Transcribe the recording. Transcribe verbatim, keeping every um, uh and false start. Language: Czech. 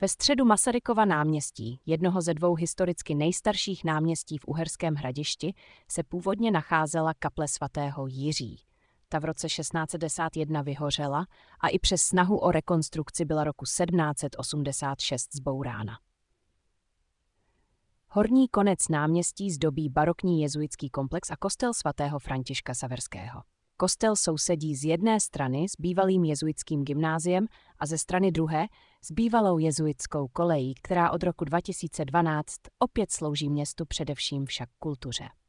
Ve středu Masarykova náměstí, jednoho ze dvou historicky nejstarších náměstí v Uherském Hradišti, se původně nacházela kaple svatého Jiří. Ta v roce šestnáct set padesát jedna vyhořela a i přes snahu o rekonstrukci byla roku sedmnáct set osmdesát šest zbourána. Horní konec náměstí zdobí barokní jezuitský komplex a kostel svatého Františka Saverského. Kostel sousedí z jedné strany s bývalým jezuitským gymnáziem a ze strany druhé s bývalou jezuitskou kolejí, která od roku dva tisíce dvanáct opět slouží městu, především však kultuře.